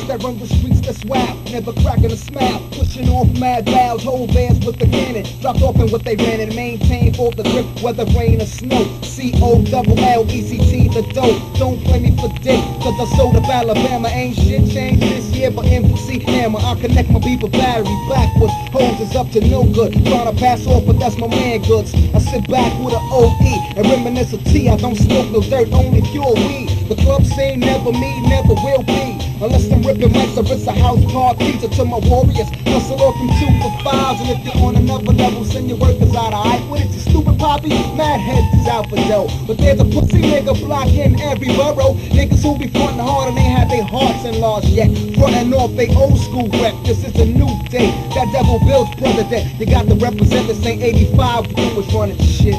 that run the streets that's wild, never cracking a smile, pushing off mad loud, whole bands with the cannon, dropped off in what they ran and maintained for the grip, whether rain or snow. C-O-double-L-E-C-T, the dope. Don't play me for dick, cause I sold up Alabama. Ain't shit changed this year, but MC Hammer. I connect my beeper battery backwards, hoes is up to no good, trying to pass off, but that's my man goods. I sit back with an OE and reminisce of T. I don't smoke no dirt, only pure weed. The club scene never me, never will be, unless I'm ripping mics or it's a house party. To my warriors, hustle off from 2 for 5s, and if you're on another level, send your workers out of hype. What is you stupid poppy? Mad heads is out for dough, but there's a pussy nigga blocking every borough. Niggas who be frontin' hard and ain't had their hearts enlarged yet, frontin' off they old school rep. This is a new day, that Devil Bill's brother that you got to represent. This ain't 85 who was running shit.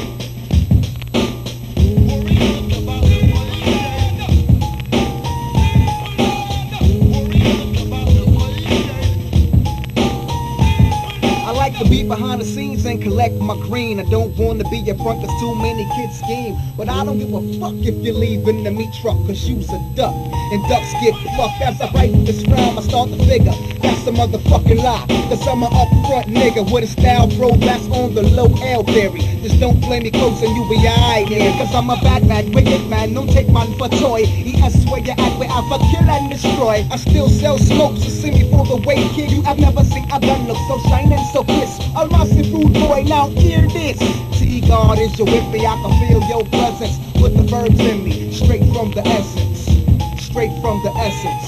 To be behind the scenes and collect my green. I don't want to be your front, cause too many kids scheme. But I don't give a fuck if you're leaving the meat truck, cause you's a duck, and ducks get plucked. As I write this rhyme, I start to figure that's a motherfucking lie, cause I'm an upfront nigga with a style bro that's on the low L theory. Just don't play me close and you be alright here, cause I'm a bad wicked man, don't take mine for toy. ES where you act where I fuck, kill and destroy. I still sell smoke, so see me for the way, kid. You I've never seen a gun look so shining so crisp. I'm Massive Rude Boy, now hear this. T-God is your whippy, I can feel your presence with the verbs in me, straight from the essence, straight from the essence.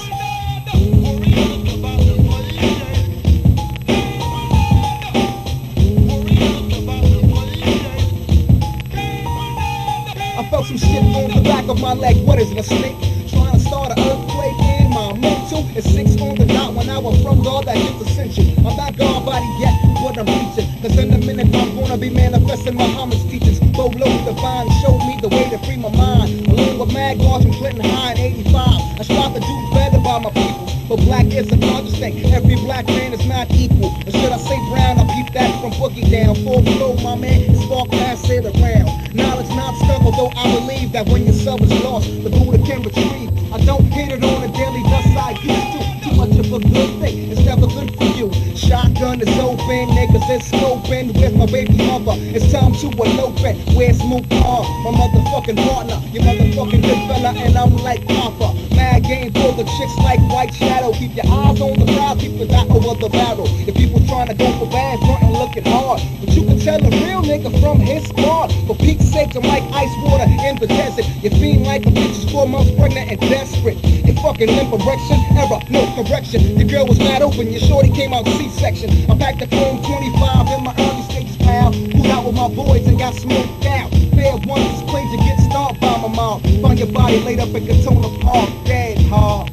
I felt some shit on the back of my leg, what is it, a snake? Trying to start an earthquake in my mental. It's 6 on the dot when I was from God that gets ascension. I'm not God body yet, but I'm reaching, cause in a minute I'm gonna be manifesting Muhammad's teachings. Go low divine, showed me the way to free my mind. Along with Mad Guards from Clinton High in 85, I strive to do better by my people. But black is a conscious thing, every black man is not equal. Or should I say brown, I peep that from Boogie down. Full flow, my man, it's spark pass it around. Knowledge not stuck, although I believe that when your sub is lost, the Buddha can retrieve. I don't hit it on a daily thus I used to. Too much of a good thing, it's never good for you. Shotgun is open, niggas is scoping. Where's my baby mother? It's time to elope it. Where's Mook Khan, my motherfucking partner? You motherfucking good fella, and I'm like Papa. Mad game for the chicks like White Shadow. Keep your eyes on the prize, keep it out over the barrel. If people trying to go for bad, frontin' looking hard, but you can tell a real nigga from his squad. For Pete's sake, I'm like ice water in the desert. You fiend like a bitch is 4 months pregnant and desperate. You fucking limp erection, error, no correction. The girl was not open, your shorty came out C-section. I packed the chrome 25 in my early stages, pal. Moved out with my boys and got smoked out. Fair one is played to get stomped by my mom. Find your body laid up in Katona Park, dead hard.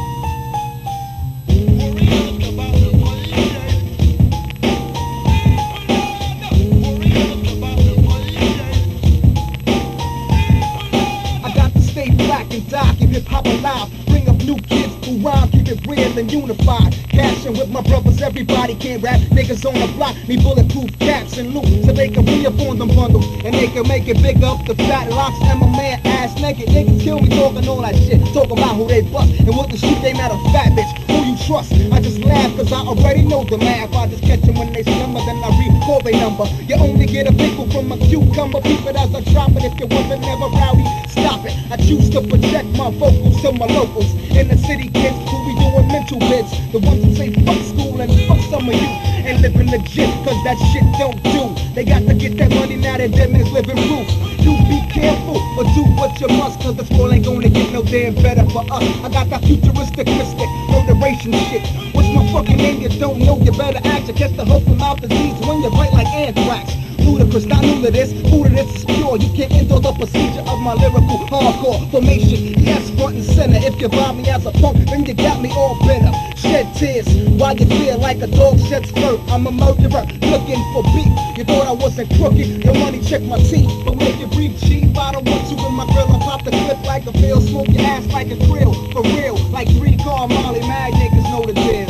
I got to stay black and die, keep hip-hop alive. Bring up new kids who rhyme, keep it real and unified. Cashing with my brothers, everybody can't rap. Niggas on the block need bulletproof caps and loot, so they can re-up on them bundles, and they can make it big up the fat locks. And my man ass naked, niggas kill me talking all that shit, talking about who they bust and what the shoot they mad a fat bitch. Who you trust? I just laugh cause I already know the math. I just catch them when they slimmer, then I recall their number. You only get a pickle from a cucumber. Keep it as I drop it. If you wasn't never rowdy, stop it. I choose to project my vocals to my locals in the city kids who be doing mental bits. The ones who say fuck school and fuck some of you and living legit, cause that shit don't do. They got to get that money now that them is living proof. You be careful, but do what you must, cause this world ain't gonna get no damn better for us. I got that futuristic mystic, moderation shit. What's my fucking name? You don't know, you better act. You catch the hope from mouth disease when you bite like anthrax. Ludicrous, not new to this, who to this is pure. You can't endure the procedure of my lyrical hardcore formation. Yes, front and center. If you buy me as a punk, then you got me all bitter. Shed tears while you feel like a dog sheds fur. I'm a murderer looking for beef. You thought I wasn't crooked, your money check my teeth. But make it brief, chief. I don't want you with my grill. I pop the clip like a field, smoke your ass like a grill. For real, like 3-car Molly, mad niggas know the deal.